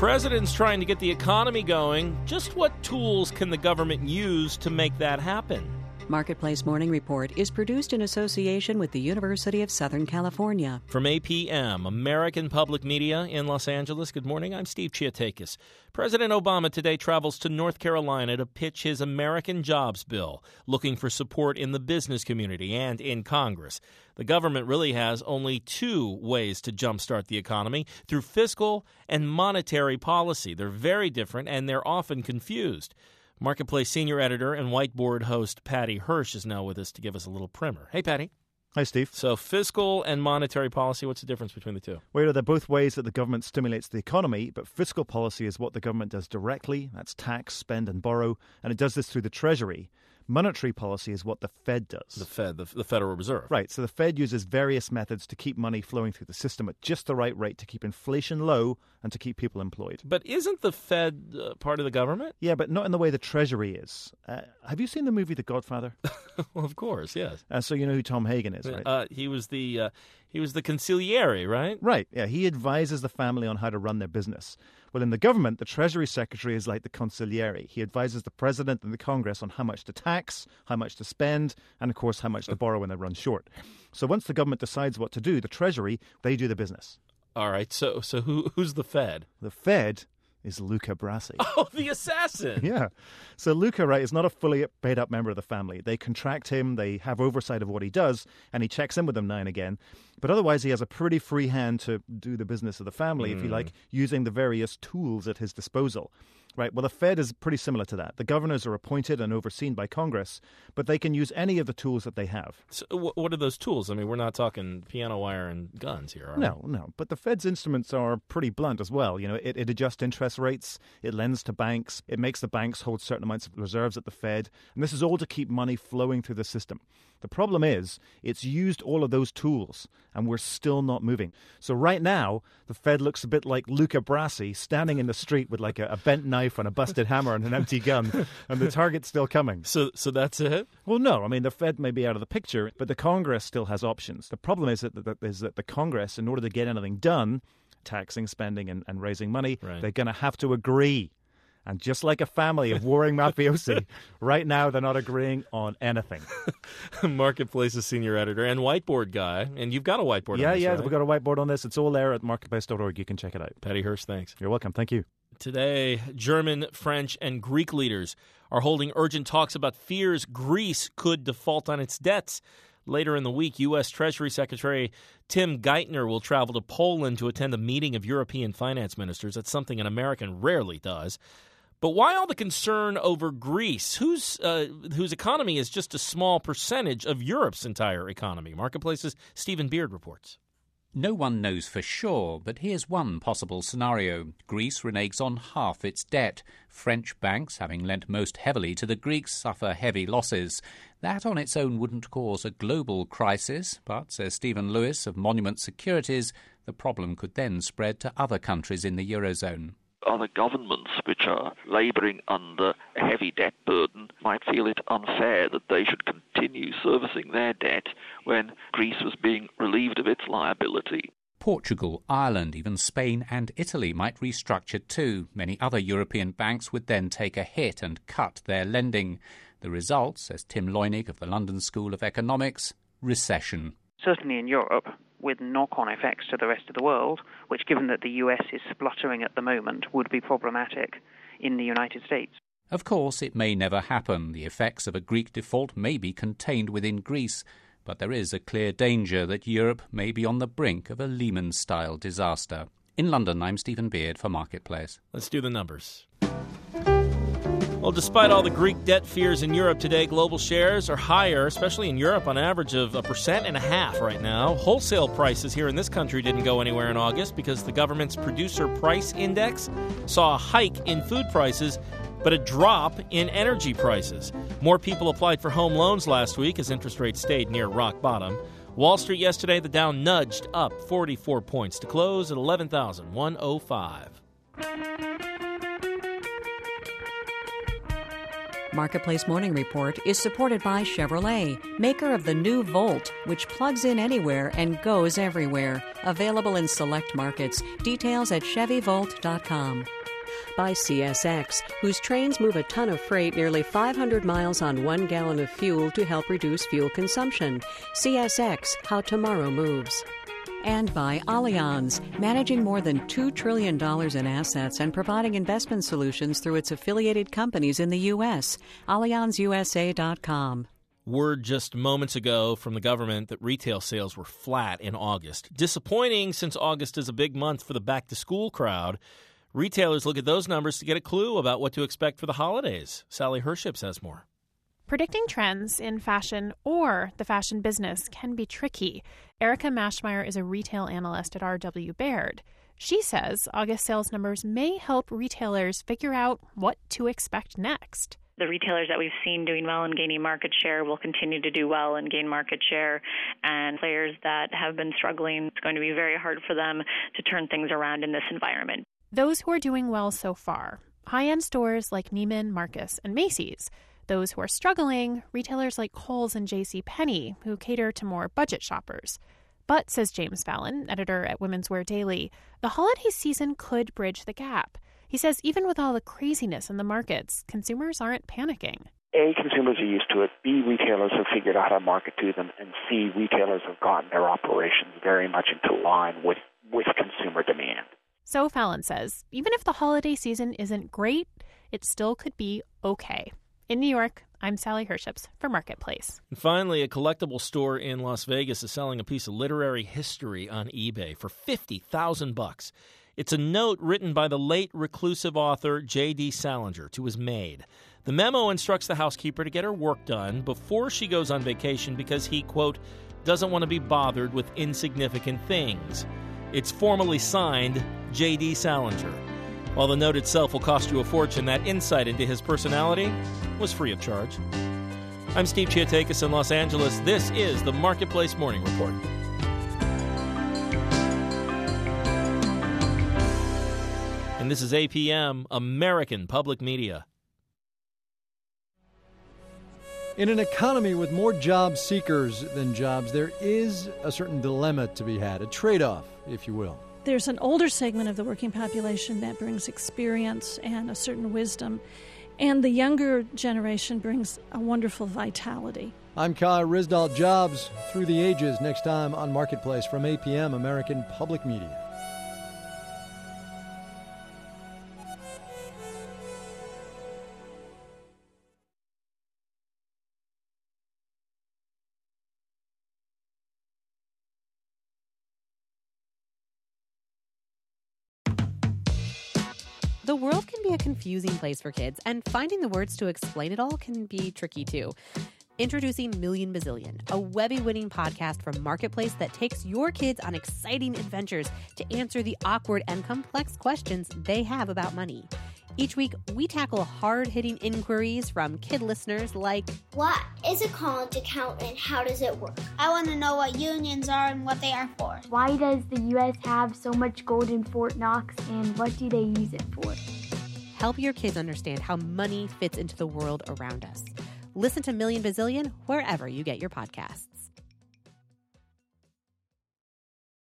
president's trying to get the economy going. Just what tools can the government use to make that happen? Marketplace Morning Report is produced in association with the University of Southern California. From APM, American Public Media in Los Angeles, good morning. I'm Steve Chiatakis. President Obama today travels to North Carolina to pitch his American Jobs Bill, looking for support in the business community and in Congress. The government really has only two ways to jumpstart the economy, through fiscal and monetary policy. They're very different, and they're often confused. Marketplace senior editor and whiteboard host Patty Hirsch is now with us to give us a little primer. Hey, Patty. Hi, Steve. So fiscal and monetary policy, what's the difference between the two? Well, they're both ways that the government stimulates the economy, but fiscal policy is what the government does directly. That's tax, spend, and borrow, and it does this through the Treasury. Monetary policy is what the Fed does. The Fed, the Federal Reserve. Right, so the Fed uses various methods to keep money flowing through the system at just the right rate to keep inflation low and to keep people employed. But isn't the Fed part of the government? Yeah, but not in the way the Treasury is. Have you seen the movie The Godfather? Well, of course, yes. So you know who Tom Hagen is, right? He was the consigliere, right? Right, yeah. He advises the family on how to run their business. Well, in the government, the Treasury Secretary is like the consigliere. He advises the President and the Congress on how much to tax, how much to spend, and, of course, how much to borrow when they run short. So once the government decides what to do, the Treasury, they do the business. All right, so who's the Fed? The Fed is Luca Brasi. Oh, the assassin! Yeah. So Luca, right, is not a fully paid-up member of the family. They contract him, they have oversight of what he does, and he checks in with them now and again. But otherwise, he has a pretty free hand to do the business of the family, if you like, using the various tools at his disposal. Right, well, the Fed is pretty similar to that. The governors are appointed and overseen by Congress, but they can use any of the tools that they have. So what are those tools? I mean, we're not talking piano wire and guns here, are we? No. But the Fed's instruments are pretty blunt as well. You know, it adjusts interest rates, it lends to banks, it makes the banks hold certain amounts of reserves at the Fed, and this is all to keep money flowing through the system. The problem is, it's used all of those tools, and we're still not moving. So right now, the Fed looks a bit like Luca Brasi standing in the street with like a bent knife and a busted hammer and an empty gun, and the target's still coming. So that's it? Well, no. I mean, the Fed may be out of the picture, but the Congress still has options. The problem is that the Congress, in order to get anything done, taxing, spending, and raising money, right, they're going to have to agree. And just like a family of warring mafiosi, right now they're not agreeing on anything. Marketplace's senior editor and whiteboard guy. And you've got a whiteboard on this, Yeah, right? we've got a whiteboard on this. It's all there at marketplace.org. You can check it out. Patty Hirsch, thanks. You're welcome. Thank you. Today, German, French, and Greek leaders are holding urgent talks about fears Greece could default on its debts. Later in the week, U.S. Treasury Secretary Tim Geithner will travel to Poland to attend a meeting of European finance ministers. That's something an American rarely does. But why all the concern over Greece, whose economy is just a small percentage of Europe's entire economy? Marketplace's Stephen Beard reports. No one knows for sure, but here's one possible scenario. Greece reneges on half its debt. French banks, having lent most heavily to the Greeks, suffer heavy losses. That on its own wouldn't cause a global crisis, but, says Stephen Lewis of Monument Securities, the problem could then spread to other countries in the Eurozone. Other governments which are labouring under a heavy debt burden might feel it unfair that they should continue servicing their debt when Greece was being relieved of its liability. Portugal, Ireland, even Spain and Italy might restructure too. Many other European banks would then take a hit and cut their lending. The result, says Tim Leunig of the London School of Economics, recession. Certainly in Europe, with knock-on effects to the rest of the world, which, given that the US is spluttering at the moment, would be problematic in the United States. Of course, it may never happen. The effects of a Greek default may be contained within Greece, but there is a clear danger that Europe may be on the brink of a Lehman-style disaster. In London, I'm Stephen Beard for Marketplace. Let's do the numbers. Well, despite all the Greek debt fears in Europe today, global shares are higher, especially in Europe, on average of 1.5% right now. Wholesale prices here in this country didn't go anywhere in August because the government's producer price index saw a hike in food prices, but a drop in energy prices. More people applied for home loans last week as interest rates stayed near rock bottom. Wall Street yesterday, the Dow nudged up 44 points to close at 11,105. Marketplace Morning Report is supported by Chevrolet, maker of the new Volt, which plugs in anywhere and goes everywhere. Available in select markets. Details at ChevyVolt.com. By CSX, whose trains move a ton of freight nearly 500 miles on 1 gallon of fuel to help reduce fuel consumption. CSX, how tomorrow moves. And by Allianz, managing more than $2 trillion in assets and providing investment solutions through its affiliated companies in the U.S. AllianzUSA.com. Word just moments ago from the government that retail sales were flat in August. Disappointing, since August is a big month for the back-to-school crowd. Retailers look at those numbers to get a clue about what to expect for the holidays. Sally Herships has more. Predicting trends in fashion or the fashion business can be tricky. Erica Maschmeyer is a retail analyst at R.W. Baird. She says August sales numbers may help retailers figure out what to expect next. The retailers that we've seen doing well and gaining market share will continue to do well and gain market share. And players that have been struggling, it's going to be very hard for them to turn things around in this environment. Those who are doing well so far, high-end stores like Neiman Marcus and Macy's. Those who are struggling, retailers like Kohl's and JCPenney, who cater to more budget shoppers. But, says James Fallon, editor at Women's Wear Daily, the holiday season could bridge the gap. He says even with all the craziness in the markets, consumers aren't panicking. A, consumers are used to it. B, retailers have figured out how to market to them. And C, retailers have gotten their operations very much into line with consumer demand. So Fallon says, even if the holiday season isn't great, it still could be okay. In New York, I'm Sally Herships for Marketplace. And finally, a collectible store in Las Vegas is selling a piece of literary history on eBay for $50,000. It's a note written by the late reclusive author J.D. Salinger to his maid. The memo instructs the housekeeper to get her work done before she goes on vacation because he, quote, doesn't want to be bothered with insignificant things. It's formally signed J.D. Salinger. While the note itself will cost you a fortune, that insight into his personality was free of charge. I'm Steve Chiatakis in Los Angeles. This is the Marketplace Morning Report. And this is APM, American Public Media. In an economy with more job seekers than jobs, there is a certain dilemma to be had, a trade-off, if you will. There's an older segment of the working population that brings experience and a certain wisdom, and the younger generation brings a wonderful vitality. I'm Kai Ryssdal. Jobs through the ages, next time on Marketplace from APM, American Public Media. The world can be a confusing place for kids, and finding the words to explain it all can be tricky too. Introducing Million Bazillion, a Webby-winning podcast from Marketplace that takes your kids on exciting adventures to answer the awkward and complex questions they have about money. Each week, we tackle hard-hitting inquiries from kid listeners like, what is a college account and how does it work? I want to know what unions are and what they are for. Why does the U.S. have so much gold in Fort Knox and what do they use it for? Help your kids understand how money fits into the world around us. Listen to Million Bazillion wherever you get your podcasts.